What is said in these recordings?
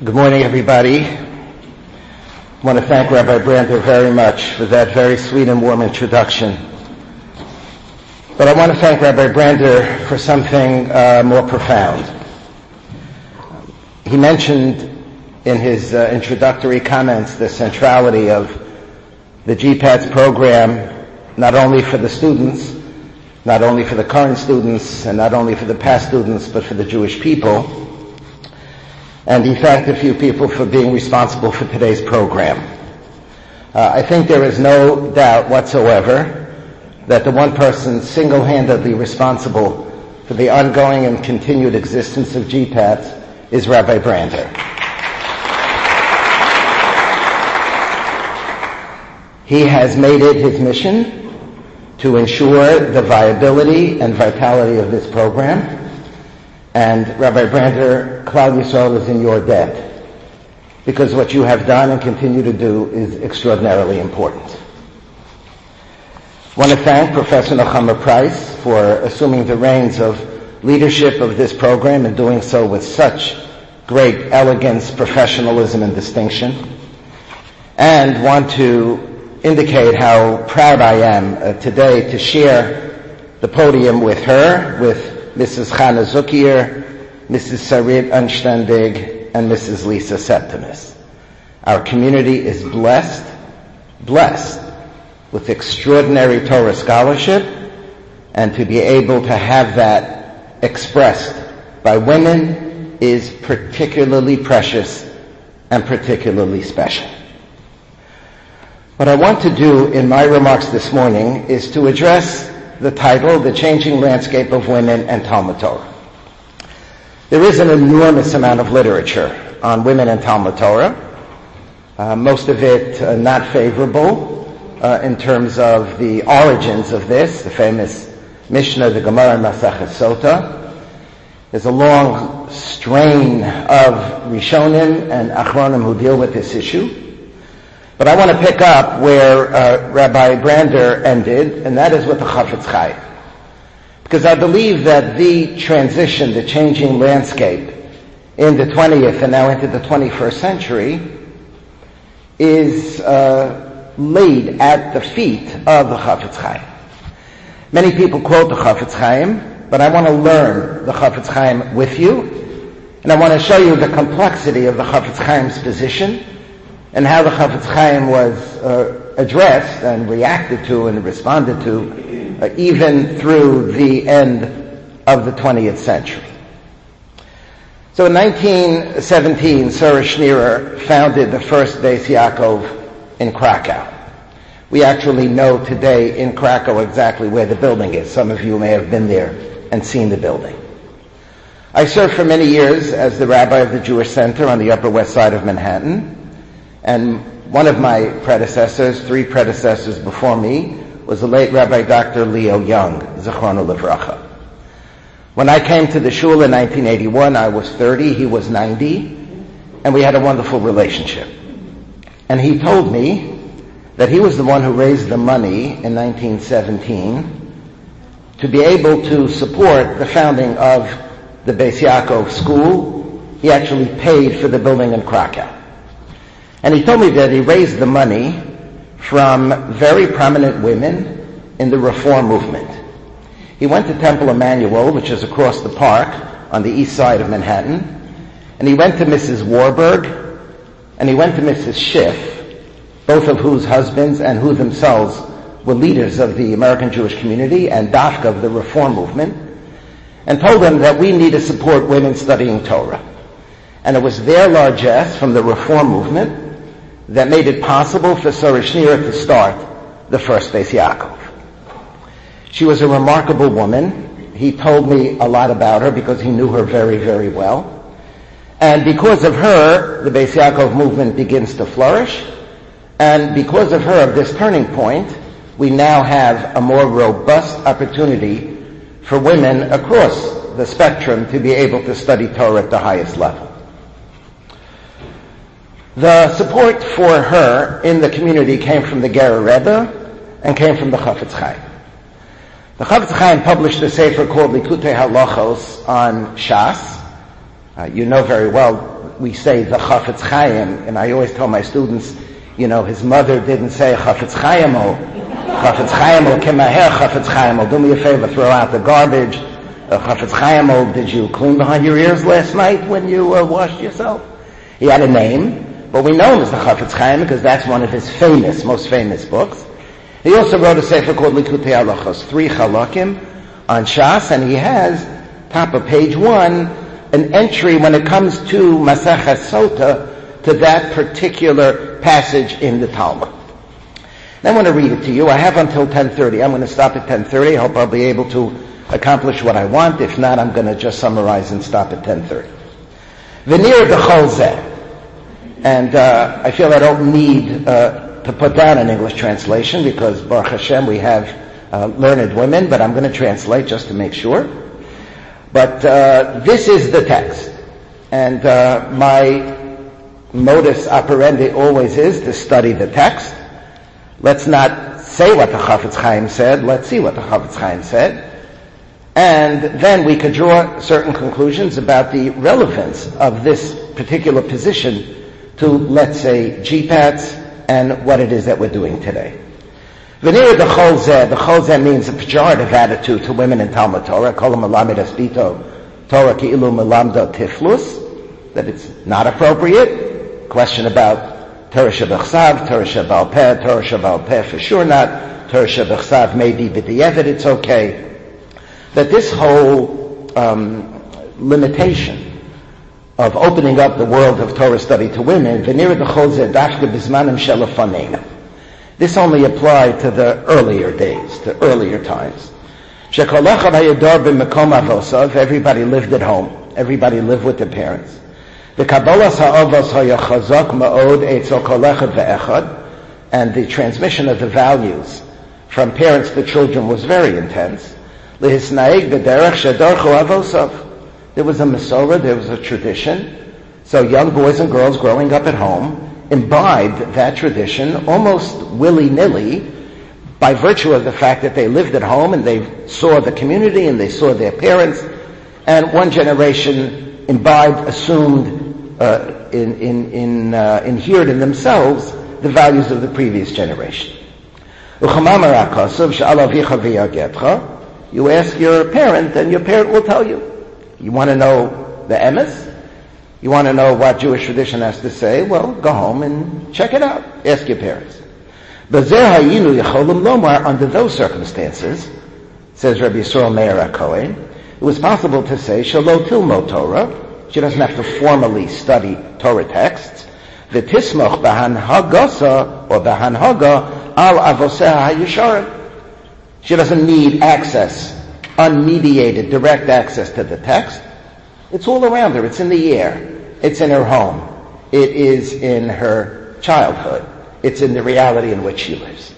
Good morning, everybody. I want to thank Rabbi Brander very much for that very sweet and warm introduction. But I want to thank Rabbi Brander for something more profound. He mentioned in his introductory comments the centrality of the GPATS program, not only for the students, not only for the current students, and not only for the past students, but for the Jewish people. And he thanked a few people for being responsible for today's program. I think there is no doubt whatsoever that the one person single-handedly responsible for the ongoing and continued existence of GPATS is Rabbi Brander. He has made it his mission to ensure the viability and vitality of this program. And Rabbi Brander, Klal Yisrael is in your debt, because what you have done and continue to do is extraordinarily important. I want to thank Professor Nechama Price for assuming the reins of leadership of this program and doing so with such great elegance, professionalism, and distinction. And want to indicate how proud I am today to share the podium with her, with Mrs. Chana Zuckier, Mrs. Sarit Anständig, and Mrs. Lisa Septimus. Our community is blessed with extraordinary Torah scholarship, and to be able to have that expressed by women is particularly precious and particularly special. What I want to do in my remarks this morning is to address the title, The Changing Landscape of Women and Talmud Torah. There is an enormous amount of literature on women and Talmud Torah, most of it not favorable in terms of the origins of this, the famous Mishnah, the Gemara, Masechet Sota. There's a long strain of Rishonim and Achronim who deal with this issue. But I want to pick up where Rabbi Brander ended, and that is with the Chafetz Chaim. Because I believe that the transition, the changing landscape in the 20th and now into the 21st century is laid at the feet of the Chafetz Chaim. Many people quote the Chafetz Chaim, but I want to learn the Chafetz Chaim with you, and I want to show you the complexity of the Chafetz Chaim's position, and how the Chafetz Chaim was addressed and reacted to and responded to even through the end of the 20th century. So in 1917, Sarah Schneerer founded the first Beis Yaakov in Krakow. We actually know today in Krakow exactly where the building is. Some of you may have been there and seen the building. I served for many years as the rabbi of the Jewish Center on the Upper West Side of Manhattan. And one of my predecessors, three predecessors before me, was the late Rabbi Dr. Leo Young, Zichrono Livracha. When I came to the shul in 1981, I was 30, he was 90, and we had a wonderful relationship. And he told me that he was the one who raised the money in 1917 to be able to support the founding of the Beis Yaakov school. He actually paid for the building in Krakow. And he told me that he raised the money from very prominent women in the Reform movement. He went to Temple Emmanuel, which is across the park on the east side of Manhattan, and he went to Mrs. Warburg, and he went to Mrs. Schiff, both of whose husbands and who themselves were leaders of the American Jewish community and Dafka of the Reform movement, and told them that we need to support women studying Torah. And it was their largesse from the Reform movement that made it possible for Sarah Schneerer to start the first Beis Yaakov. She was a remarkable woman. He told me a lot about her because he knew her very, very well. And because of her, the Beis Yaakov movement begins to flourish. And because of her, of this turning point, we now have a more robust opportunity for women across the spectrum to be able to study Torah at the highest level. The support for her in the community came from the Gerer Rebbe and came from the Chafetz Chaim. The Chafetz Chaim published a sefer called Likutei Halachos on Shas, You know very well, we say the Chafetz Chaim, and I always tell my students, his mother didn't say Chafetz Chaim, Chafetz Chaim, Kemaher Chafetz Chaim, do me a favor, throw out the garbage. Chafetz Chaim, did you clean behind your ears last night when you washed yourself? He had a name, but we know him as the Chafetz Chaim because that's one of his most famous books. He also wrote a sefer called Likutei Halachos, 3 Chalakim on Shas, and he has, top of page 1, an entry when it comes to Masechet Sota to that particular passage in the Talmud. And I want to read it to you. I have until 10:30. I'm going to stop at 10:30. I hope I'll be able to accomplish what I want. If not, I'm going to just summarize and stop at 10:30. V'nir b'chol zeh. And I feel I don't need to put down an English translation because Baruch Hashem we have learned women, but I'm going to translate just to make sure. But this is the text. And my modus operandi always is to study the text. Let's not say what the Chafetz Chaim said. Let's see what the Chafetz Chaim said. And then we could draw certain conclusions about the relevance of this particular position to, let's say, GPATs and what it is that we're doing today. V'nir the chol zeh means a pejorative attitude to women in Talmud Torah, kol melamed asbito Torah ki'ilu melamda tiflus, that it's not appropriate. Question about Torah shebechsav, Torah shebal peh, Torah shebal peh for sure not, Torah shebechsav maybe b'di'evet it's okay. That this whole limitation of opening up the world of Torah study to women, v'nir the chol zeh dafka b'zmanim shelafaneinu. This only applied to the earlier days, to earlier times. Everybody lived at home. Everybody lived with their parents. And the transmission of the values from parents to children was very intense. There was a Masorah, there was a tradition. So young boys and girls growing up at home imbibed that tradition almost willy-nilly by virtue of the fact that they lived at home and they saw the community and they saw their parents, and one generation imbibed, assumed, inhered in themselves the values of the previous generation. You ask your parent and your parent will tell you. You want to know the emes? You want to know what Jewish tradition has to say? Well, go home and check it out. Ask your parents. Under those circumstances, says Rabbi Yisrael Meir HaKohen, it was possible to say, Shelo tilmo Torah. She doesn't have to formally study Torah texts. V'tismoch b'hanhagasa or b'hanhaga al avoseh ha'yisharim. She doesn't need access, unmediated, direct access to the text. It's all around her. It's in the air. It's in her home. It is in her childhood. It's in the reality in which she lives.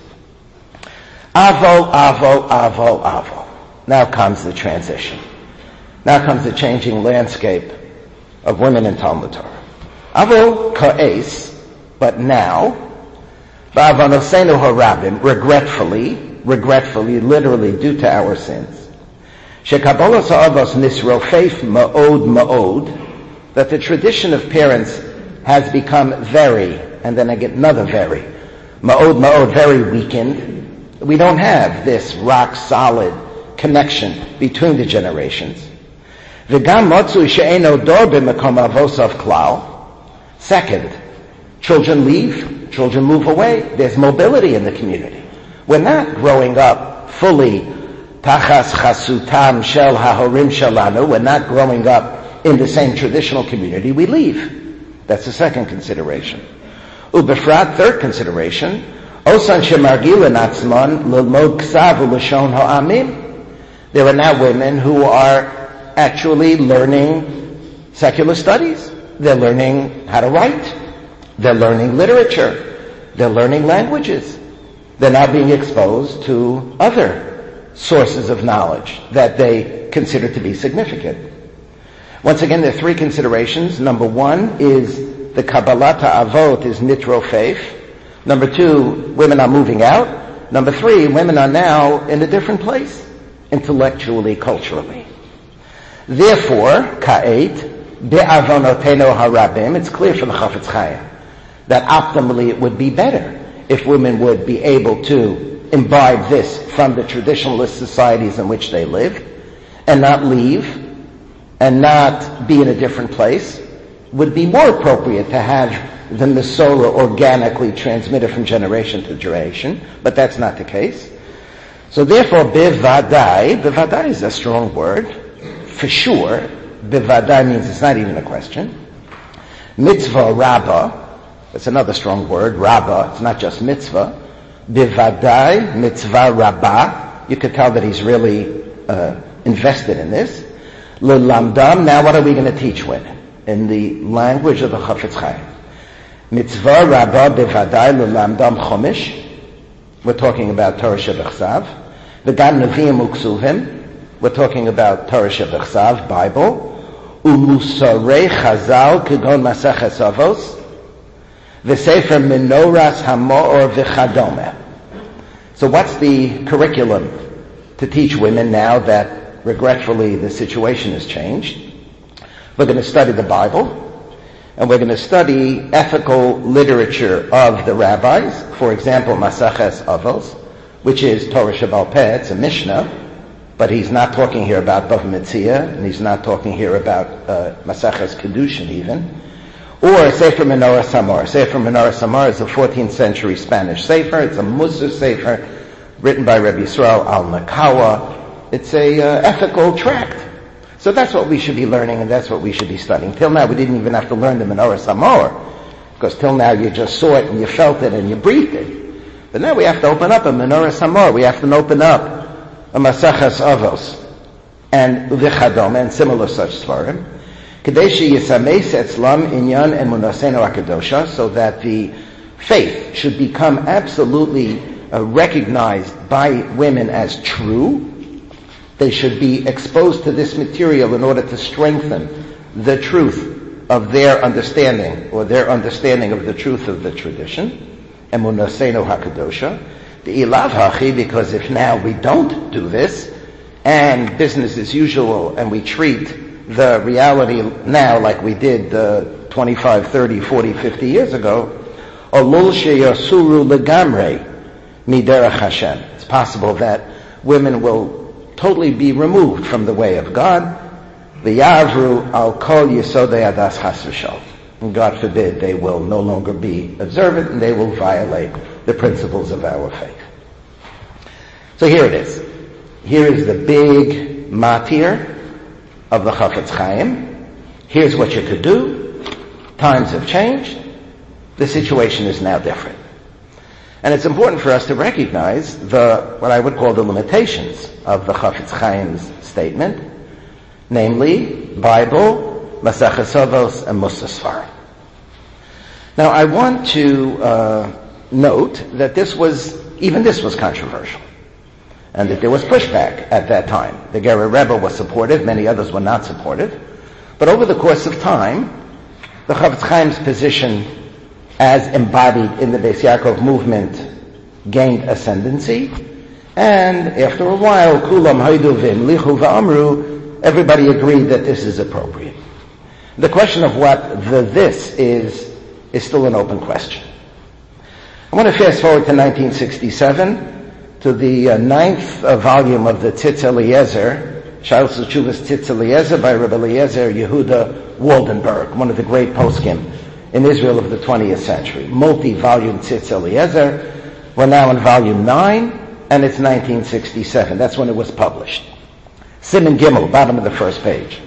Avo, avo, avo, avo. Now comes the transition. Now comes the changing landscape of women in Talmud Torah. Avo ka'es, but now, v'avanosenu harabim, regretfully, literally due to our sins. Shekabolos ha'avos nisrofeif ma'od ma'od, that the tradition of parents has become very, and then I get another very, ma'od, very weakened. We don't have this rock solid connection between the generations. V'gam motzu she'eno dor b'mekom avosav klal. Second, children leave, children move away. There's mobility in the community. We're not growing up fully tachas chasutam shel hahorim shalanu. We're not growing up in the same traditional community. We leave. That's the second consideration. Ubefrat, third consideration, osan shemargila natzman lilmod ksav u'lashon ha'amim. There are now women who are actually learning secular studies. They're learning how to write. They're learning literature. They're learning languages. They're now being exposed to other sources of knowledge that they consider to be significant. Once again, there are three considerations. Number one is the Kabbalat Avot is nitrofeif. Number two, women are moving out. Number three, women are now in a different place, intellectually, culturally. Therefore, ka'et, be'avonotenu harabim, it's clear from the Chafetz Chaim that optimally it would be better if women would be able to imbibe this from the traditionalist societies in which they live and not leave and not be in a different place. Would be more appropriate to have the Mesorah organically transmitted from generation to generation, but that's not the case. So therefore, bevadai is a strong word, for sure. Bevadai means it's not even a question. Mitzvah rabbah, that's another strong word, rabbah, it's not just mitzvah. Bevadai, mitzvah rabbah, you could tell that he's really invested in this. L'lamdam, now what are we going to teach women? In the language of the Chafetz Chaim. Mitzvah rabbah bevadai l'lamdam chomish, we're talking about Torah Shebechsav. V'gam neviim uksuvim, we're talking about Torah Shebechsav, Bible. Umusarei chazal kegon maseches avos. V'sefer menoras hamoor v'chadome. So what's the curriculum to teach women now that regretfully the situation has changed? We're going to study the Bible, and we're going to study ethical literature of the rabbis. For example, Maseches Avos, which is Torah Shebal Peh, it's a Mishnah, but he's not talking here about Bava Metzia, and he's not talking here about Maseches Kedushin even. Or Sefer Menorah Samar. Sefer Menorah Samar is a 14th century Spanish Sefer. It's a Musar Sefer written by Rabbi Yisrael al-Nakawa. It's a ethical tract. So that's what we should be learning, and that's what we should be studying. Till now, we didn't even have to learn the Menorah Samar, because till now you just saw it and you felt it and you breathed it. But now we have to open up a Menorah Samar. We have to open up a Maseches Avos and V'chadom and similar such svarim, Kadeshi Yisameis Etzlam Inyan Emunasenu HaKadosha, so that the faith should become absolutely recognized by women as true. They should be exposed to this material in order to strengthen the truth of their understanding, or their understanding of the truth of the tradition. Emunasenu HaKadosha. The ilav hachi, because if now we don't do this, and business as usual, and we treat the reality now like we did 25, 30, 40, 50 years ago, olul sheyasuru legamrei miderech Hashem. It's possible that women will totally be removed from the way of God. V'yavru al kol yisodei adas chas v'shol. And God forbid they will no longer be observant and they will violate the principles of our faith. So here it is. Here is the big matir of the Chafetz Chaim. Here's what you could do. Times have changed. The situation is now different. And it's important for us to recognize what I would call the limitations of the Chafetz Chaim's statement, namely Bible, Maseches Avos, and Musar Sfarim. Now I want to note that this was controversial, and that there was pushback at that time. The Gerer Rebbe was supportive, many others were not supportive. But over the course of time, the Chafetz Chaim's position as embodied in the Beis Yaakov movement gained ascendancy, and after a while, Kulam Haidu V'imlichu V'amru, everybody agreed that this is appropriate. The question of what this is still an open question. I want to fast forward to 1967, to the ninth volume of the Tzitz Eliezer, Shalos Tshuvas Tzitz Eliezer by Rabbi Eliezer Yehuda Waldenberg, one of the great poskim in Israel of the 20th century. Multi-volume Tzitz Eliezer. We're now in volume 9, and it's 1967. That's when it was published. Siman Gimel, bottom of the first page.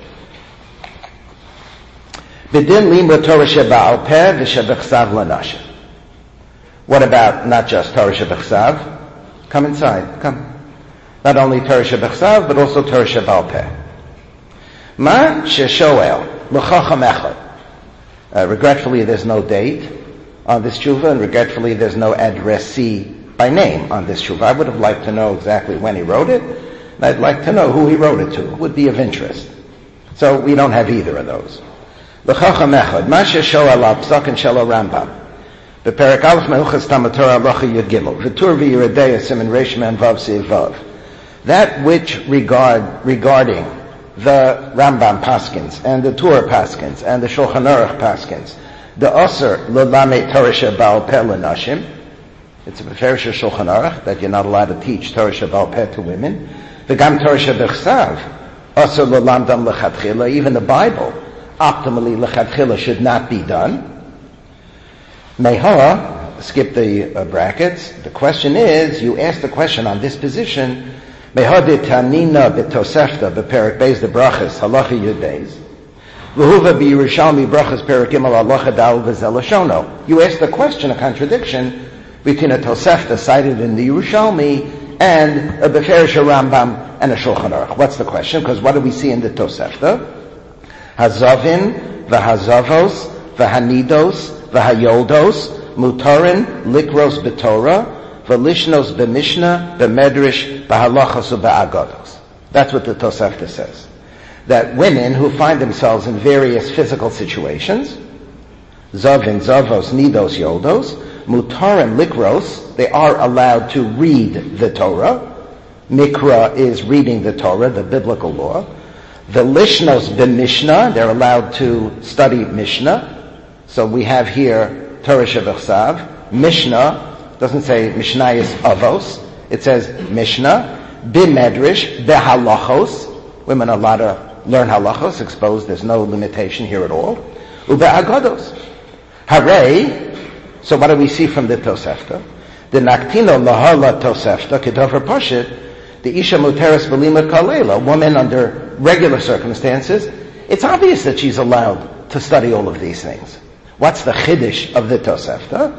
B'din limud Torah sheba'al peh v'shebechsav lanashim. What about not just Torah shebechsav? Come inside, come. Not only Torah shebechsav, but also Torah sheba'al peh. Ma sheshoel l'chacham echad. Regretfully, there's no date on this tshuva, and regretfully, there's no addressee by name on this tshuva. I would have liked to know exactly when he wrote it, and I'd like to know who he wrote it to. It would be of interest. So we don't have either of those. L'chacham echad. Ma sheshoel al psakin shel Rambam. B'perek Aleph Me'uchas Talmud Torah Halacha Yud Gimel. V'tur v'yiradei siman reish mem vav seiv vav. That which regarding the Rambam Paskins, and the Torah Paskins, and the Shulchan Aruch Paskins, the Osir L'Lamed Torah Sheba'al Peh L'Nashim. It's a Beferish Shulchan Aruch that you're not allowed to teach Torah Sheba'al Peh to women. The Gam Torah Shebechsav Osir L'Lamdam L'Chatchila. Even the Bible, optimally L'Chatchila, should not be done. Meha, skip the brackets. The question is, you ask the question on this position, Meha de Tanina B'Tosefta B'Perik Beis de Brachas Halacha Yud Beis. V'huva b'Yerushalmi Brachas Perik Gimel Halacha Dal V'Zel Lashono. You ask the question, a contradiction between a Tosefta cited in the Yerushalmi and a Beferish Rambam and a Shulchan Aruch. What's the question? Because what do we see in the Tosefta? Hazavin v'hazavos v'hanidos v'hayoldos mutarin likros b'Torah v'lishnos b'Mishnah b'Medrash b'halachos u'ba'agados. That's what the Tosefta says. That women who find themselves in various physical situations, zavin, zavos, nidos, yoldos, mutarim, likros, they are allowed to read the Torah. Mikra is reading the Torah, the biblical law. The lishnos b'Mishnah, they're allowed to study Mishnah. So we have here Torah Shebechsav. Mishnah doesn't say Mishnayos Avos. It says Mishnah. B'Medrash, b'Halachos. Women are allowed to learn halachos, exposed. There's no limitation here at all. U'ba'agados. Hooray. So what do we see from the Tosefta? The Naktino Lahala Tosefta, Kedover Pashit, the Isha Muteres B'Limud Kalela, woman under regular circumstances, it's obvious that she's allowed to study all of these things. What's the chiddush of the Tosefta?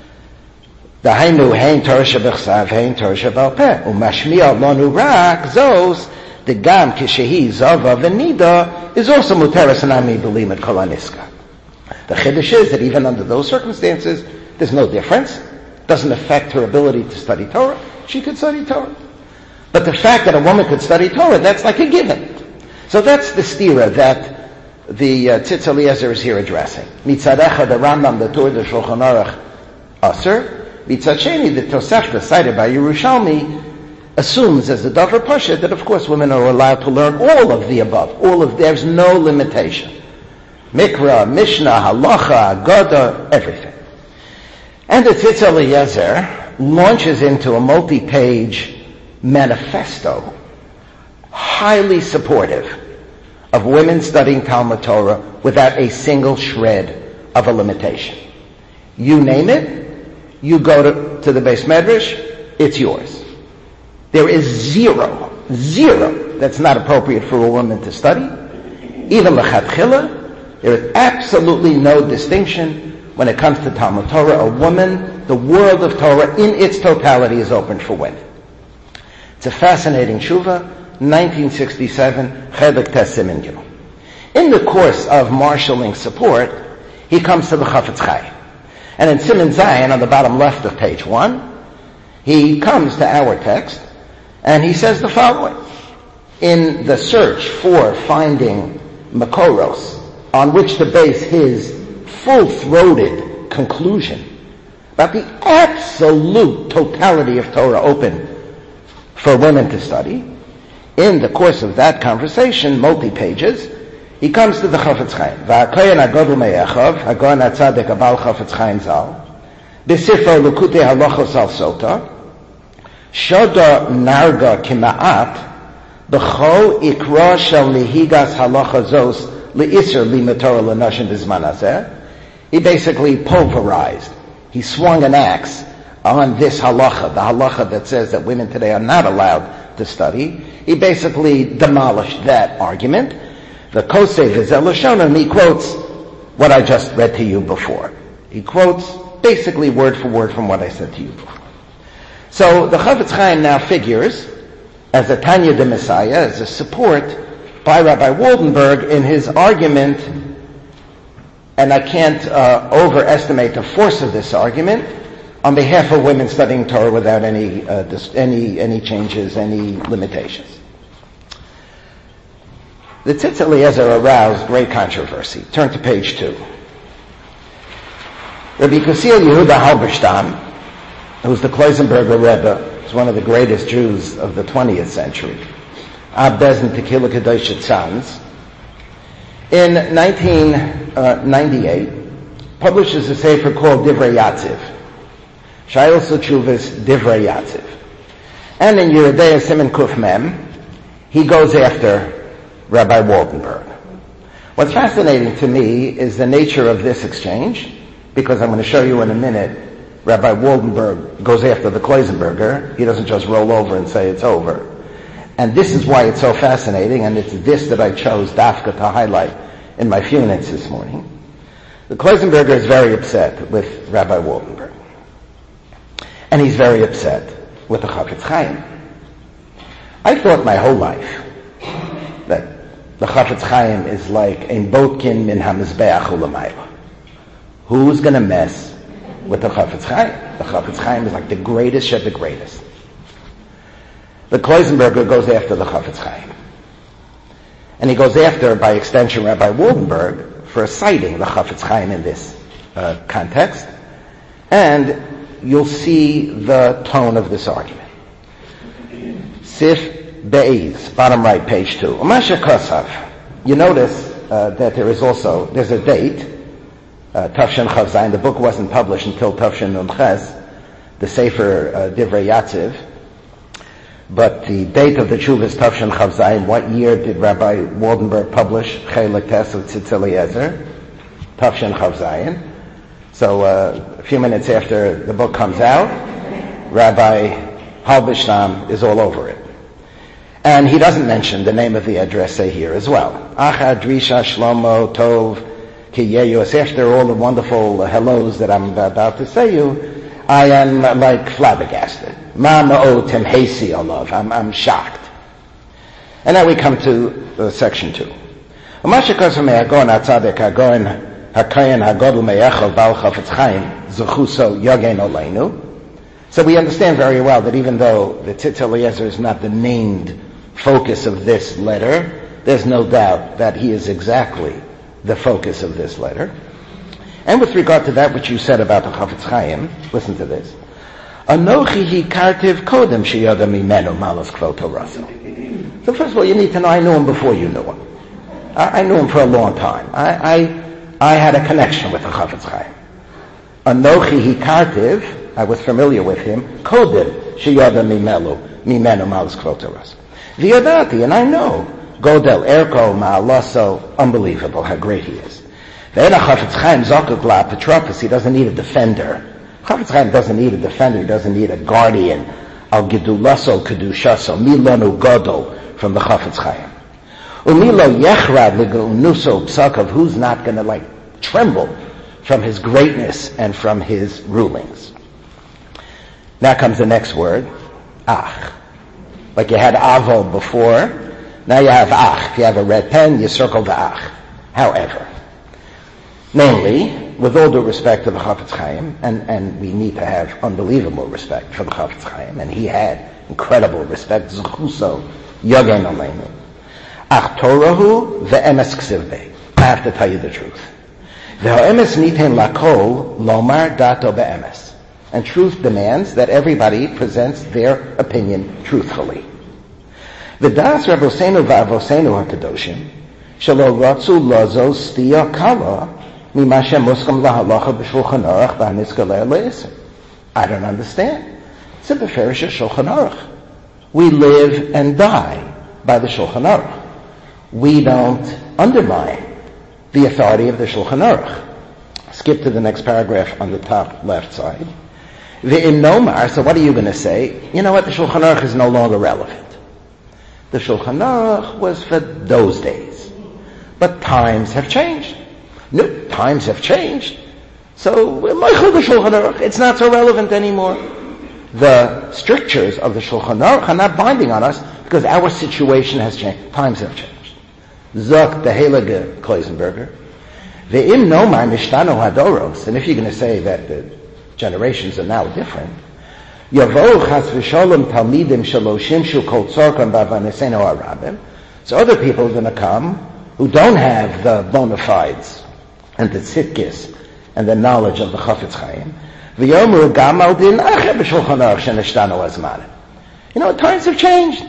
The Hainu Hein Torah Shebechsav Hein Torah Sheba'al Peh Umashmiya Lanu Rak Zos the Gam Kishehi Zava Venida is also Muteres Nami B'Limud Kolaniska. The chiddush is that even under those circumstances, there's no difference. It doesn't affect her ability to study Torah. She could study Torah. But the fact that a woman could study Torah, that's like a given. So that's the stira that the Tzitz Eliezer is here addressing. Mitzadecha, the Rambam, the Torah, the Shulchan Aruch, Aser. Mitzad Sheni, the Tosefta cited by Yerushalmi, assumes as the Dover Pasha that of course women are allowed to learn all of the above. There's no limitation. Mikra, Mishnah, Halacha, Agada, everything. And the Tzitz Eliezer launches into a multi-page manifesto, highly supportive of women studying Talmud Torah without a single shred of a limitation. You name it, you go to the Beis Medrash, it's yours. There is zero that's not appropriate for a woman to study. Even l'chatchila, there is absolutely no distinction when it comes to Talmud Torah. A woman, the world of Torah in its totality is open for women. It's a fascinating tshuva, 1967, Chedek Tes Siman Gimel. In the course of marshalling support, he comes to the Chafetz Chaim. And in Siman Zayin, on the bottom left of page 1, he comes to our text, and he says the following. In the search for finding Makoros, on which to base his full-throated conclusion about the absolute totality of Torah open for women to study, in the course of that conversation, multi-pages, he comes to the Chafetz Chaim. V'hakoyen hagodol me'echav, hagon hatzadek abal Chafetz Chaim zal, b'sifro Likutei Halachos al Sota, shoda narga kima'at, b'chol ikra shel nihigas halacha zos le'isr limud Torah l'nashim b'zman hazeh. He basically pulverized. He swung an axe on this halacha, the halacha that says that women today are not allowed to study. He basically demolished that argument. The Kosei V'Zel Lashono, and he quotes what I just read to you before. He quotes basically word for word from what I said to you before. So the Chafetz Chaim now figures as a Tanya de Messiah, as a support by Rabbi Waldenberg in his argument, and I can't overestimate the force of this argument, on behalf of women studying Torah without any changes, any limitations. The Tzitz Eliezer aroused great controversy. Turn to page 2. Rabbi Kusil Yehuda Halberstam, who's the Kloisenberger Rebbe, is one of the greatest Jews of the 20th century. Abdezn Tequila Kedosh Tzanz, in 1998, publishes a sefer called Divrei Yatziv. Shayil Suchuvas Divrei Yatziv. And in Yeridea Siman Kuf Mem, he goes after Rabbi Waldenberg. What's fascinating to me is the nature of this exchange, because I'm going to show you in a minute, Rabbi Waldenberg goes after the Kloisenberger. He doesn't just roll over and say it's over. And this is why it's so fascinating, and it's this that I chose Dafka to highlight in my few minutes this morning. The Kloisenberger is very upset with Rabbi Waldenberg. And he's very upset with the Chafetz Chaim. I thought my whole life that the Chafetz Chaim is like ein Botkin min hamizbeach ulamayla. Who's going to mess with the Chafetz Chaim? The Chafetz Chaim is like the greatest of the greatest. The Kloisenberger goes after the Chafetz Chaim. And he goes after, by extension, Rabbi Waldenberg for citing the Chafetz Chaim in this context. And you'll see the tone of this argument. Sif Be'ez, bottom right, page 2. Umasha Kosav. You notice that there's a date, Tafshin Chav Zayin. The book wasn't published until Tafshin Nun Ches, the Sefer Divrei Yatziv. But the date of the Tshuva is Tafshin Chav Zayin. What year did Rabbi Waldenberg publish Chelik Tes of Tzitz Eliezer? Tafshin Chav Zayin. So a few minutes after the book comes out, Rabbi Halberstam is all over it. And he doesn't mention the name of the addressee here as well. Achad Drisha Shlomo Tov Kiyeyus. After all the wonderful hellos that I'm about to say you, I am like flabbergasted. Ma'o temhesi alav. I'm shocked. And now we come to section 2. Umashikosam me'agon atzadek hagon hakayin hagodl me'echel bal chafetz chaim zechuso yagen oleinu. So we understand very well that even though the Tzitz Eliezer is not the named focus of this letter, there's no doubt that he is exactly the focus of this letter. And with regard to that which you said about the Chafetz Chaim, listen to this. Anochi hikartiv kodem sheyoda mimenu malos kvot Torah. So first of all, you need to know I knew him before you knew him. I knew him for a long time. I had a connection with the Chafetz Chaim. Anochi hikartiv, I was familiar with him. Kodem sheyoda mimenu malos kvot Torah. V'yodati, and I know Godel Erko Ma'alaso, unbelievable how great he is. Ve'ena Chafetz Chaim Zokuk La Petropus, he doesn't need a defender. Chafetz Chaim doesn't need a defender, he doesn't need a guardian. Al Gedulaso Kedushaso, Milonu Godol from the Chafetz Chaim. Umilo Yechrad Legunuso Psakov, who's not going to tremble from his greatness and from his rulings. Now comes the next word, Ach. Like you had Avo before, now you have Ach. If you have a red pen, you circle the Ach. However, namely, with all due respect to the Chafetz Chaim, and we need to have unbelievable respect for the Chafetz Chaim, and he had incredible respect, Zechuso Yogen Aleinu. Ach Torahu ve'emes ksivbe. I have to tell you the truth. Ve'emes niten lakol lomar dato be'emes. And truth demands that everybody presents their opinion truthfully. V'das Rabosenu v'avosenu hakadoshim shelo ratzu lazo stia kala mima shemuskam lahalacha b'shulchan aruch v'haniskale le'eser. I don't understand. It's a beferish Shulchan Aruch. We live and die by the Shulchan Aruch. We don't undermine the authority of the Shulchan Aruch. Skip to the next paragraph on the top left side. Ve'im nomar, so what are you going to say? You know what, the Shulchan Aruch is no longer relevant. The Shulchan Aruch was for those days. But times have changed. No, times have changed. So, the Shulchan Aruch, it's not so relevant anymore. The strictures of the Shulchan Aruch are not binding on us because our situation has changed. Times have changed. Zok the Heilige Kloisenberger. Ve'im nomar mishtano hadoros, and if you're going to say that the generations are now different, Yavo chas v'sholem talmidim shelo shimshu kol tzorkan b'avanesenu harabim. So other people are going to come who don't have the bona fides and the tzidkis and the knowledge of the Chafetz Chaim. V'yomu gam al din acher b'shulchan aruch shenishtanu hazmanim. You know, times have changed.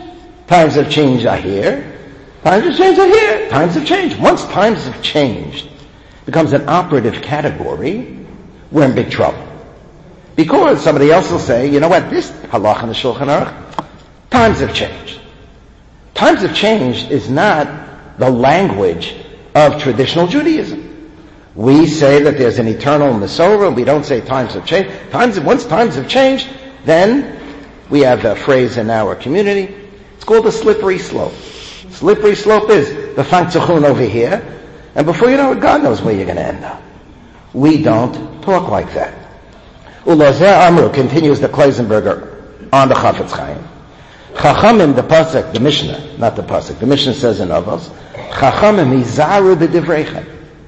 Times of change are here. Times of change are here. Times of change. Once times have changed becomes an operative category, we're in big trouble. Because somebody else will say, you know what, this halach in the Shulchan Aruch, times have changed. Times have changed is not the language of traditional Judaism. We say that there's an eternal Masorah. We don't say times have changed. Once times have changed, then we have a phrase in our community. It's called a slippery slope. Slippery slope is the Fangtzachun over here, and before you know it, God knows where you're going to end up. We don't talk like that. Ulazeh Amru continues the Kleisenberger on the Chafetz Chaim. Chachamim, the pasuk, the Mishnah, not the pasuk. The Mishnah says in Avos, Chachamim hizaru b'divreichem.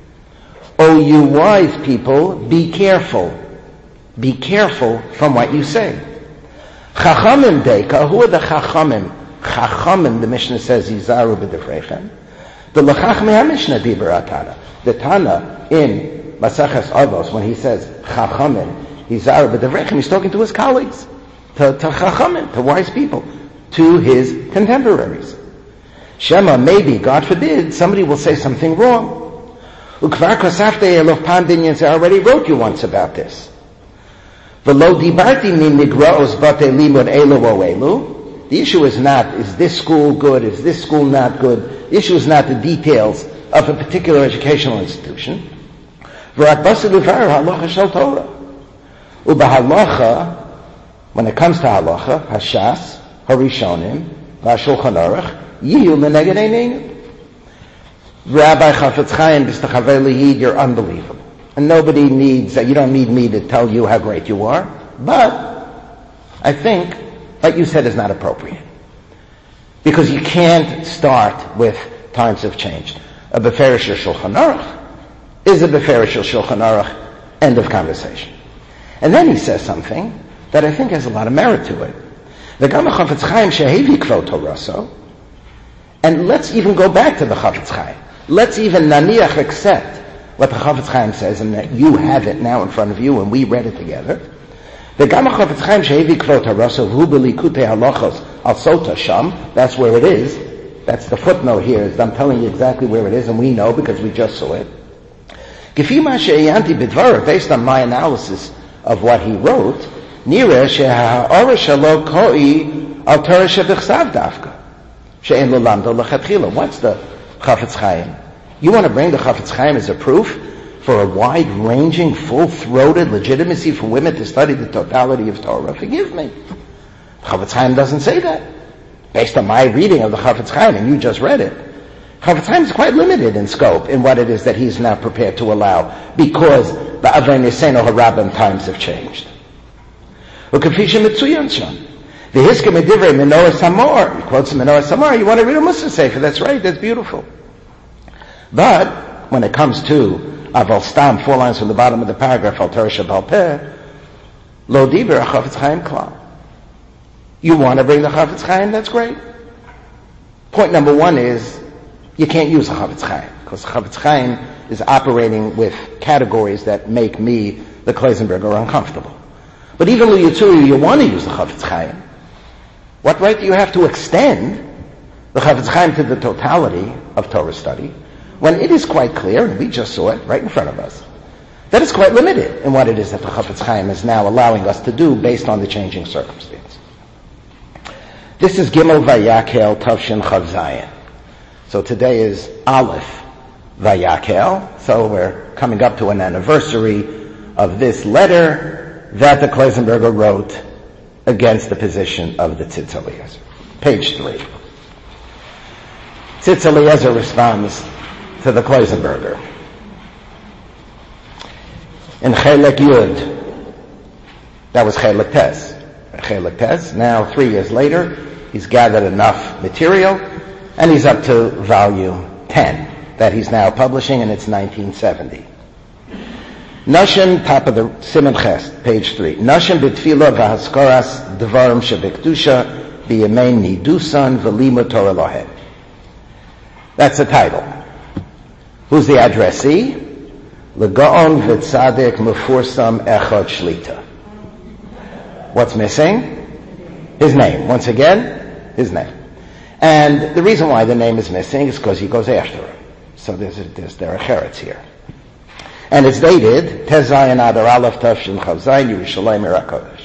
O you wise people, be careful. Be careful from what you say. Chachamim deika, who are the Chachamim? Chachamim, the Mishnah says, hizaru b'divreichem. The L'chachmei HaMishnah diber Tana. The Tana in Maseches Avos, when he says Chachamim, hizaru b'divreichem, he's talking to his colleagues, to Chachamim, to wise people, to his contemporaries. Shema, maybe, God forbid, somebody will say something wrong. Ukvar kosafte elof pan binyan, I already wrote you once about this. V'lo dibarti min nigraos bate limud elu o elu. The issue is not, is this school good, is this school not good? The issue is not the details of a particular educational institution. V'rak basa l'var halacha shel Torah. Ubahalacha, when it comes to halacha, hashas, harishonim, v'ashulchan aruch, yiyu l'neged eineinu. Rabbi Chafetz Chaim, b'stachaver lihid, you're unbelievable. And nobody needs, you don't need me to tell you how great you are, but I think what you said is not appropriate. Because you can't start with times have changed. A beferish Shulchan Aruch is a beferish Shulchan Aruch, end of conversation. And then he says something that I think has a lot of merit to it. The Gama Chafetz Chaim shehevi kvot Toraso, and let's even go back to the Chafetz Chaim. Let's even naniach accept what the Chafetz Chaim says, and that you have it now in front of you, and we read it together. The Gama Chafetz Chaim shehevi kvot Toraso hu belikutei halachos al sota sham. That's where it is. That's the footnote here. Is I'm telling you exactly where it is, and we know because we just saw it. Gefi ma she'yanti b'dvarav, based on my analysis of what he wrote, nireh she'ha'ora shelo koi al Torah shebichsav dafka she'en lo lamdo lechatchila. What's the Chafetz Chaim? You want to bring the Chafetz Chaim as a proof for a wide-ranging, full-throated legitimacy for women to study the totality of Torah? Forgive me. Chafetz Chaim doesn't say that. Based on my reading of the Chafetz Chaim, and you just read it, Chafetz Chaim is quite limited in scope in what it is that he's now prepared to allow, because the Avnei Niseno Harabim times have changed. Ukafisha mitzuyan sham. The Hiska Medivrei Menoah Samor. He quotes Menoah Samor. You want to read a Mussar Sefer? That's right. That's beautiful. But when it comes to Aval Stam, 4 lines from the bottom of the paragraph, Al Torah Shebal Peh, Lo Diber Chafetz Chaim Klal. You want to bring the Chafetz Chaim? That's great. Point number 1 is you can't use a Chafetz Chaim, because Chafetz Chaim is operating with categories that make me, the Kleisenberger, uncomfortable. But even though you want to use the Chafetz Chaim, what right do you have to extend the Chafetz Chaim to the totality of Torah study, when it is quite clear, and we just saw it right in front of us, that it's quite limited in what it is that the Chafetz Chaim is now allowing us to do based on the changing circumstance. This is Gimel Vayakel Tavshin Chav Zayin. So today is Aleph Vayakel, so we're coming up to an anniversary of this letter that the Kleisenberger wrote against the position of the Tzitz Eliezer. Page 3. Tzitz Eliezer responds to the Kleisenberger. In Chelek Yud, that was Chelek Tes. Chelek Tes, now 3 years later, he's gathered enough material, and he's up to volume 10, that he's now publishing, and it's 1970. Nashim, top of the Siman Ches, page 3. Nashim b'tfila v'haskaras dvarim shebekdusha b'yamein nidusan v'limud Torah lohem. That's the title. Who's the addressee? L'gaon v'tzadik mefursam echad shlita. What's missing? His name. Once again, his name. And the reason why the name is missing is because he goes after him. So there's derech eretz here. And it's dated, Tezayin Adar Aleph Tavshin Chavzayin Yerushalayim Ir HaKodesh.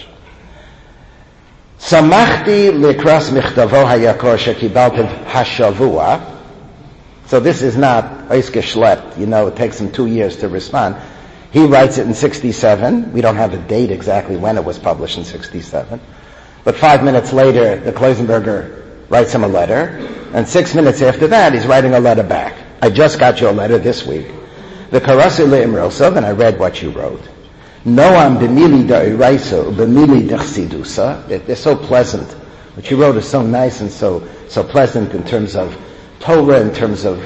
Samachti likras michtavo hayakor shekibaltev hashavua. So this is not Oiske Schlept, it takes him 2 years to respond. He writes it in 67. We don't have a date exactly when it was published in 67. But 5 minutes later, the Kloisenberger writes him a letter, and 6 minutes after that, he's writing a letter back. I just got your letter this week. The Karasi Le'imrosov, and I read what you wrote. Noam b'mili da'iraisa b'mili d'chsidusa. They're so pleasant. What you wrote is so nice and so pleasant in terms of Torah, in terms of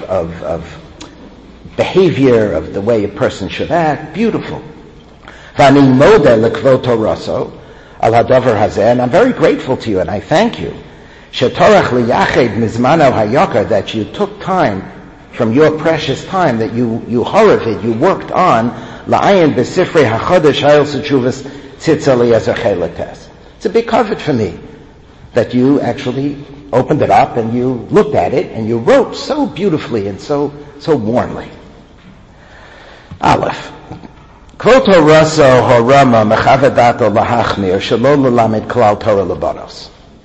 behavior, of the way a person should act. Beautiful. V'ani moda l'kvot Toraso al hadavar hazeh, and I'm very grateful to you, and I thank you. Shetorach liyached mizmano hayakar, that you took time from your precious time, that you haravid, you worked on la'ayin b'sifrei hachodesh hayel s'tshuvas tzitza li'ezer cheletes. It's a big comfort for me that you actually opened it up and you looked at it and you wrote so beautifully and so warmly. Aleph. Kvoto raso horama mechavadato lahachmir shelo l'lamed klal Torah lebanos.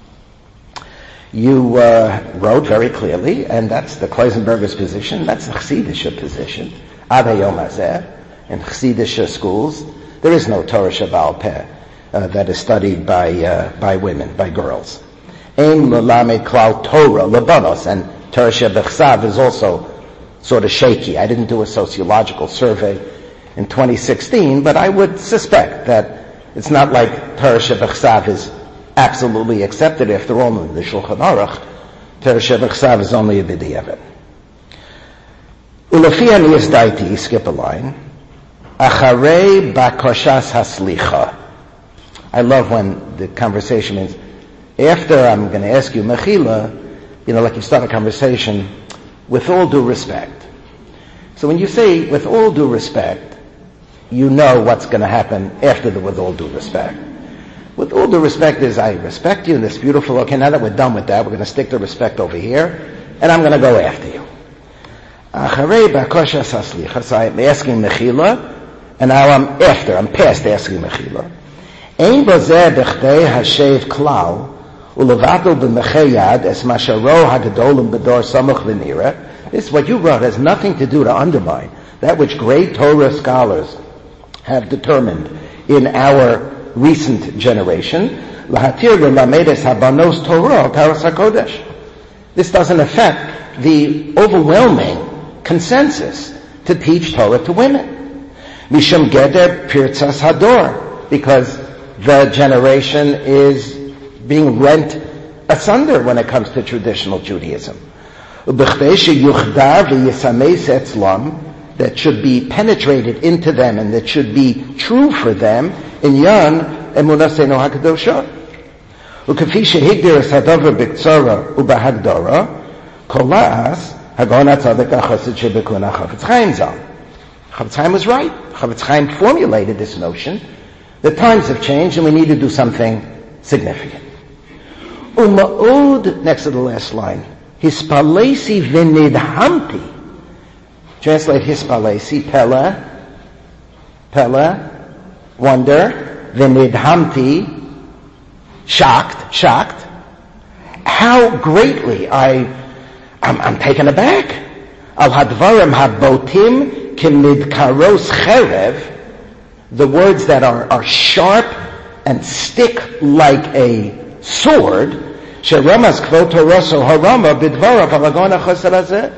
You wrote very clearly, and that's the Kloisenberger's position, that's the Chassidish position. Ad hayom hazeh, in Chassidish schools, there is no Torah Shebaal Peh that is studied by women, by girls. Ein l'lamed klal Torah lebanos, and Torah Shebechsav is also sort of shaky. I didn't do a sociological survey in 2016, but I would suspect that it's not like Torah Shebechsav is absolutely accepted. After all, in the Shulchan Aruch, Torah Shebechsav is only a b'diavad. Ulefi aniyas daiti, skip a line, acharei bakoshas haslicha. I love when the conversation means, after I'm going to ask you mechila, like you start a conversation, with all due respect. So when you say, with all due respect, you know what's going to happen after the with all due respect. With all due respect is, I respect you, and it's beautiful. Okay, now that we're done with that, we're going to stick to respect over here, and I'm going to go after you. Acharei bakoshas haslicha. So I'm asking mechila, and now I'm past asking mechila. Ein bozeh b'chdei hashev klal, ulevatel b'mechei yad es masharo hagadolim b'dor samuch v'nira. This, what you wrote, has nothing to do to undermine that which great Torah scholars have determined in our recent generation. Lahatir v'lamedes habanos Torah Taras HaKodesh. This doesn't affect the overwhelming consensus to teach Torah to women. Mishum geder pirtzas hador, because the generation is being rent asunder when it comes to traditional Judaism. That should be penetrated into them and that should be true for them in Yan Emunasenu HaKadosha. Ukafi shehigdir es hadavar b'ktzara ubahagdara kolas hagon hatzadik achasid shebekuna Chafetz Chaim zal. Chafetz Chaim was right. Chafetz Chaim formulated this notion. The times have changed and we need to do something significant. Uma'od, next to the last line, hispalesi v'nidhamti. Translate hispalesi, Pella, wonder, v'nidhamti, shocked. How greatly I'm taken aback. Al hadvarim habotim kimnidkaros cherev, the words that are sharp and stick like a sword. Sheramas kvoto rosso harama bidvarav halagona chasar hazeh.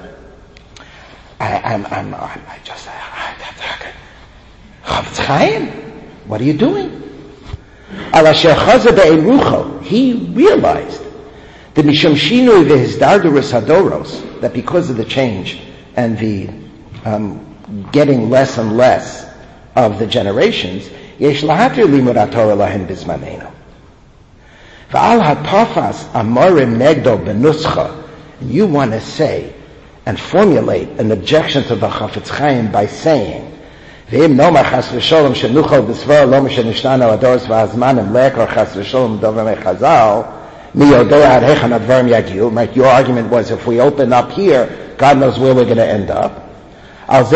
Chafetz Chaim, what are you doing? Ala asher chaza be'erucho, he realized that mishum shinui v'hizdargerus hadoros, that because of the change and the getting less and less of the generations, yesh lahatir limud haTorah lahem bizmanenu. V'al hatafas amorim negdo benuscha, you want to say and formulate an objection to the Chafetz Chaim by saying, V'im nomar chas v'sholom shenuchol b'svar lo mishenishtana adoros v'azmanim lekor chas v'sholom dover mechazal, Right? Your argument was if we open up here, God knows where we're going to end up. With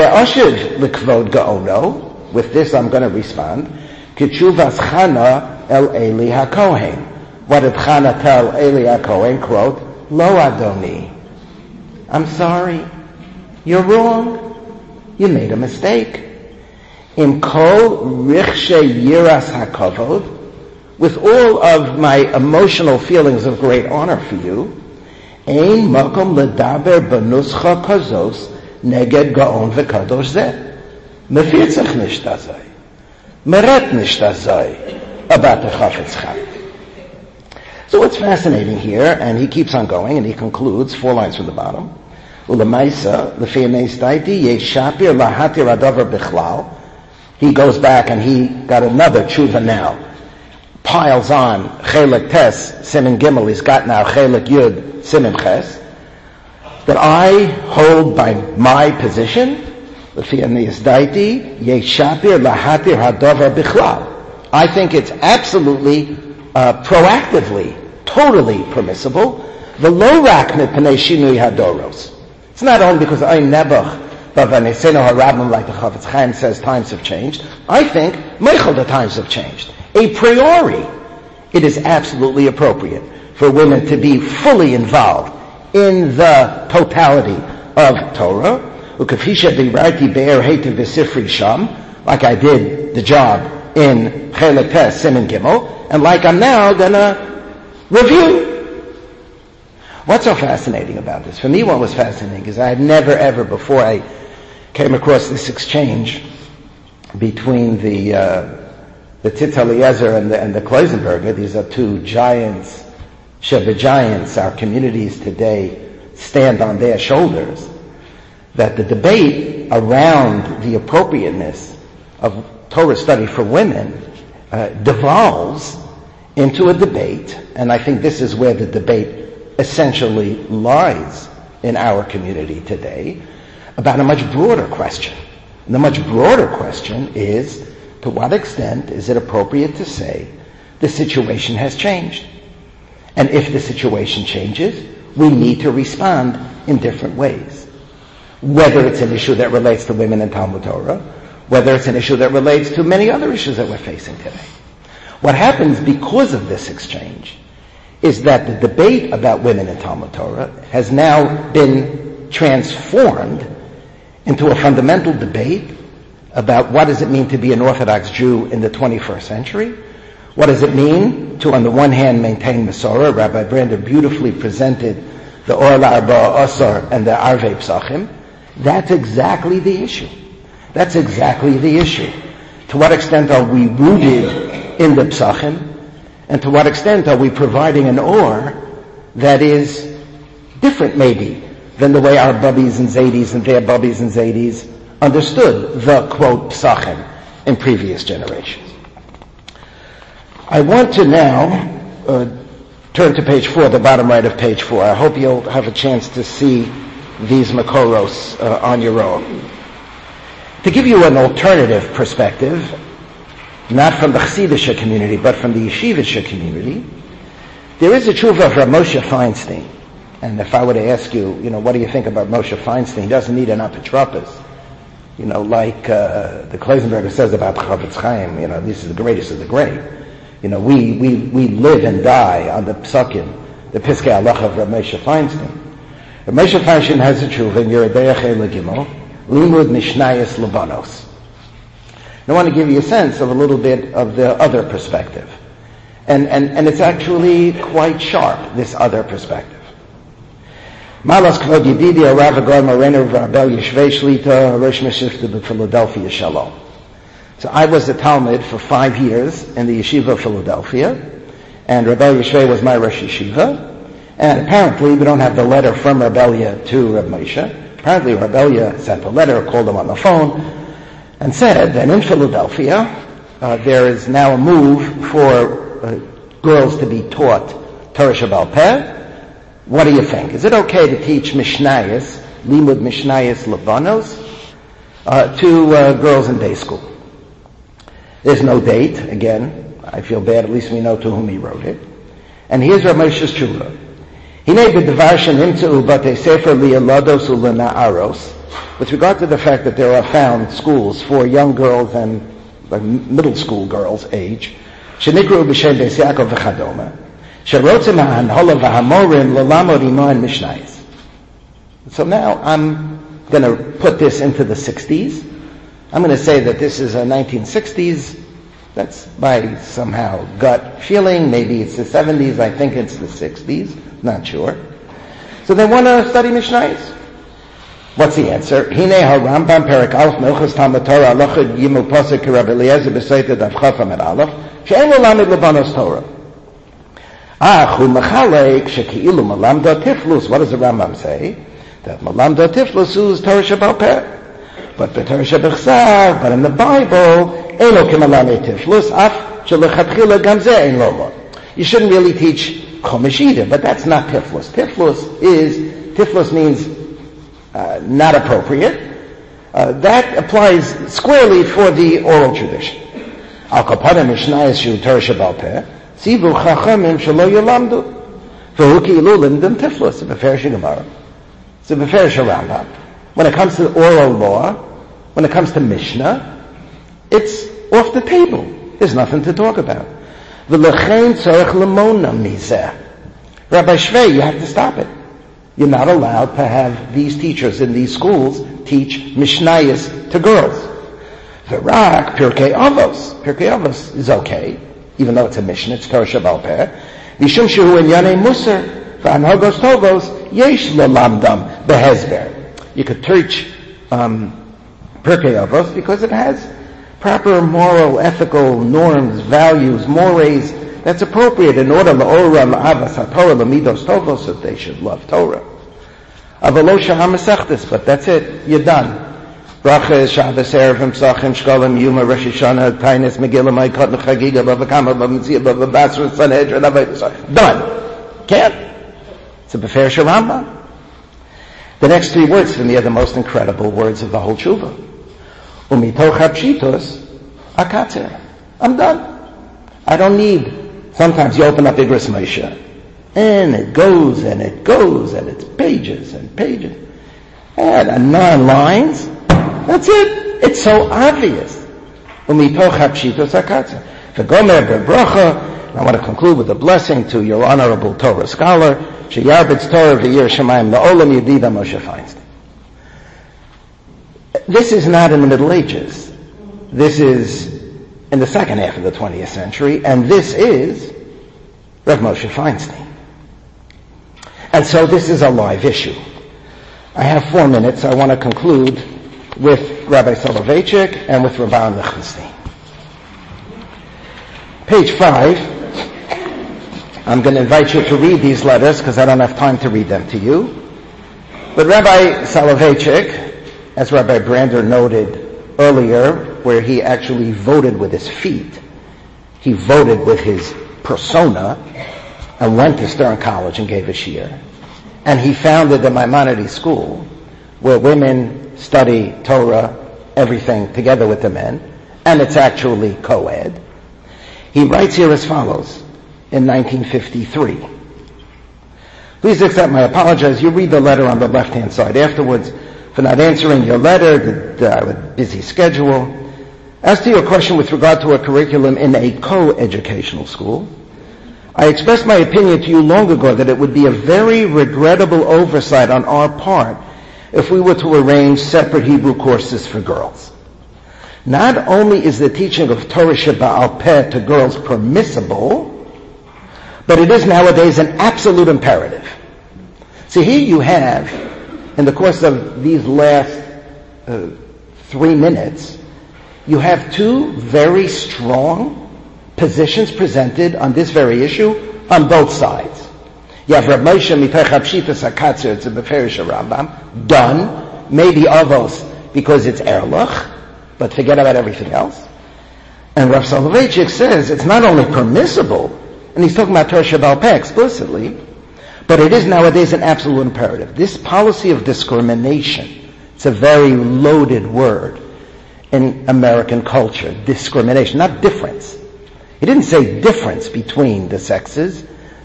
this I'm going to respond. Kitshuvas Chana el Eli HaKohen. What did Chana tell Eli HaKohen? Quote, Lo Adoni. I'm sorry. You're wrong. You made a mistake. In Kol Richshe Yiras HaKavod, with all of my emotional feelings of great honor for you, Ein Makom Ledaber Benuscha Kazos Neged Gaon V'Kadosh Zeh. Mefitzach nicht azay. Meret nicht azay. About the Chafetz Chaim. So what's fascinating here, and he keeps on going, and he concludes, 4 lines from the bottom, Ulamaisa, L'feineis Daiti, Yeshapir Lahatir Adavar Bichlal. He goes back and he got another tshuva now. Piles on Chelik Tes, Siman Gimel, he's got now Chelik Yud, Siman Ches. That I hold by my position, I think it's absolutely, proactively, totally permissible. It's not only because I nebuch, but when they say no harabim, like the Chafetz Chaim says, times have changed. I think meichel the times have changed. A priori, it is absolutely appropriate for women to be fully involved in the totality of Torah. Like I did the job in Chelik Tes, Siman Gimel, and like I'm now gonna review. What's so fascinating about this? For me, what was fascinating is I had never ever before I came across this exchange between the Tzitz Eliezer and the Kloisenberger. These are two giants, Sheba giants. Our communities today stand on their shoulders. That the debate around the appropriateness of Torah study for women devolves into a debate, and I think this is where the debate essentially lies in our community today, about a much broader question. And the much broader question is, to what extent is it appropriate to say the situation has changed? And if the situation changes, we need to respond in different ways. Whether it's an issue that relates to women in Talmud Torah, whether it's an issue that relates to many other issues that we're facing today. What happens because of this exchange is that the debate about women in Talmud Torah has now been transformed into a fundamental debate about what does it mean to be an Orthodox Jew in the 21st century. What does it mean to, on the one hand, maintain Masorah? Rabbi Brander beautifully presented the Or La'arba Asar and the Arvei Psachim. That's exactly the issue. That's exactly the issue. To what extent are we rooted in the Psachim? And to what extent are we providing an Or that is different, maybe, than the way our Bubbies and Zaydis and their Bubbies and Zaydis understood the, quote, Psachim in previous generations. I want to now turn to page 4, the bottom right of page 4. I hope you'll have a chance to see these Makoros on your own. To give you an alternative perspective, not from the Chassidische community, but from the Yeshivische community, there is a tshuva of Rav Moshe Feinstein. And if I were to ask you, what do you think about Moshe Feinstein? He doesn't need an apotropos. Like the Kloisenberger says about Chafetz Chaim, this is the greatest of the great. We live and die on the psukim, the Piskei Halacha of Rav Moshe Feinstein. Rav Moshe Feinstein has a tshuva in Yeridei Achei Gimel, Limud Mishnayos Levanos. I want to give you a sense of a little bit of the other perspective. And it's actually quite sharp, this other perspective. Malas Kvod Yedidi Rav Agor Moreno Rabel Yeshvei Shlita Rosh Meshifta Philadelphia Shalom. So I was a Talmud for 5 years in the Yeshiva of Philadelphia, and Rabel Yeshvei was my Rosh Yeshiva. And apparently, we don't have the letter from Rebellia to Reb Moshe. Apparently, Rebellia sent a letter, called him on the phone, and said that in Philadelphia, there is now a move for girls to be taught Torah Sheba'al Peh. What do you think? Is it okay to teach Mishnayos, Limud Mishnayos Levanos, to girls in day school? There's no date. Again, I feel bad. At least we know to whom he wrote it. And here's Rav Moshe's tshuva. Hinei b'devar shenimtzeu batei sefer liyalados ulena'aros. With regard to the fact that there are found schools for young girls and middle school girls' age, shenikru b'shem Beis Yaakov v'chadoma, sherotzim ha'hanhola v'hamorim l'lamod imoen mishnayis. So now I'm going to put this into the 60s. I'm going to say that this is a 1960s. That's my somehow gut feeling. Maybe it's the 70s. I think it's the 60s. Not sure. So they want to study Mishnayos. What's the answer? Hinei ha-Rambam perik aleph milchas Talmud Torah alochid yimul posek Rabbi Eliezer b'seita dav chaf amid aleph she'en lo lamid lebanos Torah. Hu mechalek sheki'ilu malamda tiflus. What does the Rambam say? That malamda tiflus is Torah Shebal Peh. But the Torah Shebechsav, but in the Bible, eno kimalame tiflus af shelechatchila gamzeh ein lomod. You shouldn't really teach Chumash either, but that's not tiflus. Tiflus means not appropriate. That applies squarely for the oral tradition. Al kapada mishnayos shu Torah Shebal Peh, sivu chachamim shelo yolamdu, v'hu ki'ilu limdum tiflus, a beferish Gemara. It's a beferish Rambam. When it comes to oral law, when it comes to Mishnah, it's off the table. There's nothing to talk about. V'lechein tzarech lemona mizeh. Rabbi Shvei, you have to stop it. You're not allowed to have these teachers in these schools teach Mishnayos to girls. V'rak Pirkei Avos. Pirkei Avos is okay, even though it's a Mishnah, it's Torah Shebal Peh. Mishum shehu inyanei musar v'anhagos tovos yesh lelamdam behezber. You could teach Pirkei Avos because it has proper moral, ethical norms, values, mores that's appropriate in order la'ora la'avas ha'torah la'midos tovos, that they should love Torah. Avalo shaham mesechtes, but that's it. You're done. Brachas, Shabbos, Erevim, Psachim, Shkolim, Yuma, Rosh Hashanah, Tainis, Megillah, Maikot, Chagiga, Bava Kama, Bava Mitzvah, Bava Basra, Sanhedrin, Avodah. Done. Can't. It's a Beferish Rambam. The next three words for me are the most incredible words of the whole tshuva. Umitoch hapshitos akatzer. I'm done. I don't need. Sometimes you open up Igros Moshe, and it goes and it goes, and it's pages and pages, and 9 lines. That's it. It's so obvious. Umitoch hapshitos akatzer. V'gomer bebracha. I want to conclude with a blessing to your honorable Torah scholar, Sheyarbitz Torah v'yir Shemayim la'olam Yedida Moshe Feinstein. This is not in the Middle Ages. This is in the second half of the 20th century, and this is Rav Moshe Feinstein. And so this is a live issue. I have 4 minutes. I want to conclude with Rabbi Soloveitchik and with Rabbi Lichtenstein. Page 5. I'm going to invite you to read these letters because I don't have time to read them to you. But Rabbi Soloveitchik, as Rabbi Brander noted earlier, where he actually voted with his feet, he voted with his persona and went to Stern College and gave a shiur. And he founded the Maimonides School, where women study Torah, everything together with the men, and it's actually co-ed. He writes here as follows. In 1953. Please accept my apologies. You read the letter on the left-hand side afterwards for not answering your letter. I had a busy schedule. As to your question with regard to a curriculum in a co-educational school, I expressed my opinion to you long ago that it would be a very regrettable oversight on our part if we were to arrange separate Hebrew courses for girls. Not only is the teaching of Torah Sheba'al Peh to girls permissible, but it is nowadays an absolute imperative. So here you have, in the course of these last 3 minutes, you have 2 very strong positions presented on this very issue on both sides. You have Rav Moshe Mitoch Hapshitos Akatzer, it's a Beferish Rambam, done, maybe Avos because it's Erlich, but forget about everything else. And Rav Soloveitchik says it's not only permissible, and he's talking about Torah Sheba'al Peh explicitly, but it is nowadays an absolute imperative. This policy of discrimination, it's a very loaded word in American culture, discrimination, not difference. He didn't say difference between the sexes,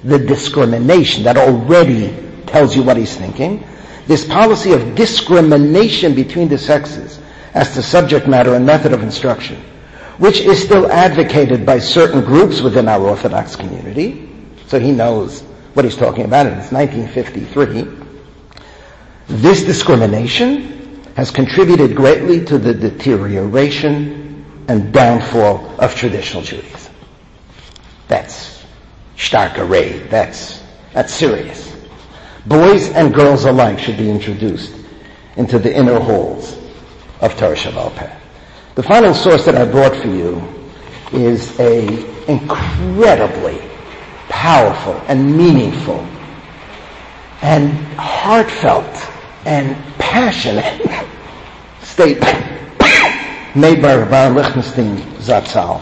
the discrimination that already tells you what he's thinking. This policy of discrimination between the sexes as to subject matter and method of instruction, which is still advocated by certain groups within our Orthodox community. So he knows what he's talking about, and it's 1953. This discrimination has contributed greatly to the deterioration and downfall of traditional Judaism. That's stark array. That's serious. Boys and girls alike should be introduced into the inner halls of Torah Sheba'al Peh. The final source that I brought for you is a incredibly powerful and meaningful and heartfelt and passionate statement made by Rabbi Lichtenstein Zatzal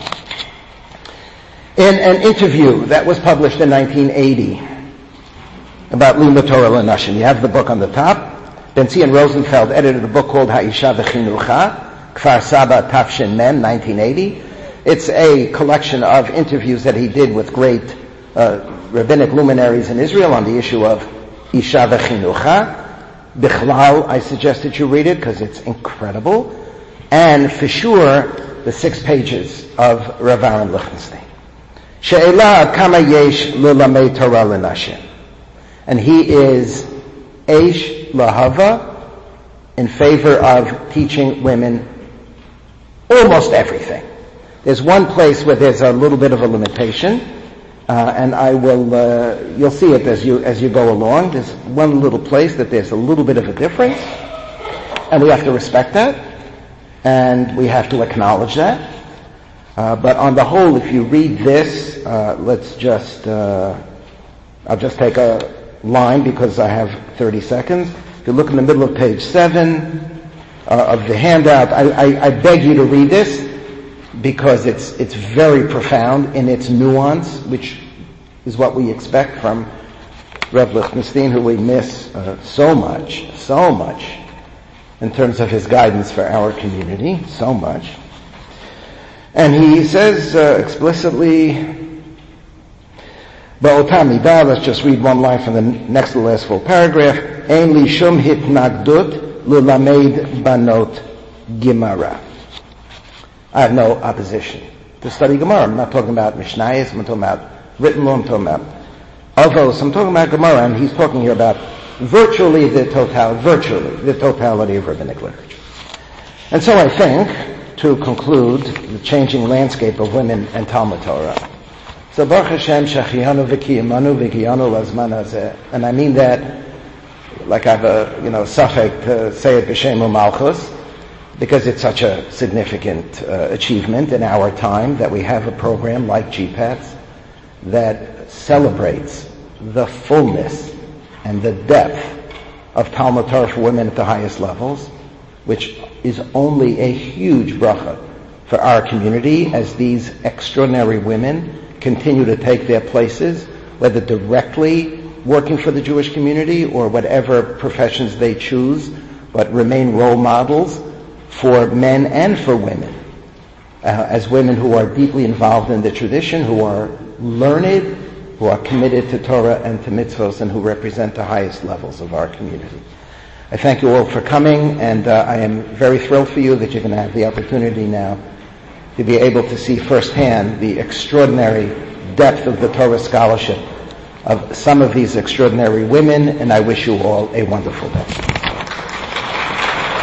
in an interview that was published in 1980 about Limud Torah L'Nashim. You have the book on the top. Ben-Zion Rosenfeld edited a book called Ha'isha V'Chinucha, Kfar Saba Tafshin Mem, 1980. It's a collection of interviews that he did with great rabbinic luminaries in Israel on the issue of Isha V'Chinucha. Bichlal, I suggest that you read it because it's incredible. And for sure, the 6 pages of Rav Aaron Lichtenstein. She'ela kama yesh l'lamei Torah l'nashim. And he is Eish Lahava in favor of teaching women almost everything. There's one place where there's a little bit of a limitation, and I will, you'll see it as you go along. There's one little place that there's a little bit of a difference, and we have to respect that, and we have to acknowledge that. But on the whole, if you read this, I'll just take a line because I have 30 seconds. If you look in the middle of page 7 of the handout, I beg you to read this because it's very profound in its nuance, which is what we expect from Rev Lichtenstein, who we miss so much in terms of his guidance for our community, so much. And he says explicitly, Ba'ota midah, let's just read one line from the next to the last full paragraph. Ein li shum hitnagdut l'lamed banot Gemara. I have no opposition to study Gemara. I'm not talking about Mishnayos, I'm talking about written law, I'm talking about Avos, I'm talking about Gemara, and he's talking here about virtually the totality of rabbinic literature. And so I think, to conclude the changing landscape of women and Talmud Torah, so Baruch Hashem Shechiyanu V'Kiyamanu V'Kiyanu Lazman Hazeh, and I mean that like I have a suffix to say it b'Shem U'Malchus, because it's such a significant achievement in our time that we have a program like GPATS that celebrates the fullness and the depth of Talmud Torah for women at the highest levels, which is only a huge bracha for our community as these extraordinary women continue to take their places, whether directly working for the Jewish community or whatever professions they choose, but remain role models for men and for women, as women who are deeply involved in the tradition, who are learned, who are committed to Torah and to mitzvos, and who represent the highest levels of our community. I thank you all for coming, and I am very thrilled for you that you're going to have the opportunity now to be able to see firsthand the extraordinary depth of the Torah scholarship of some of these extraordinary women, and I wish you all a wonderful day.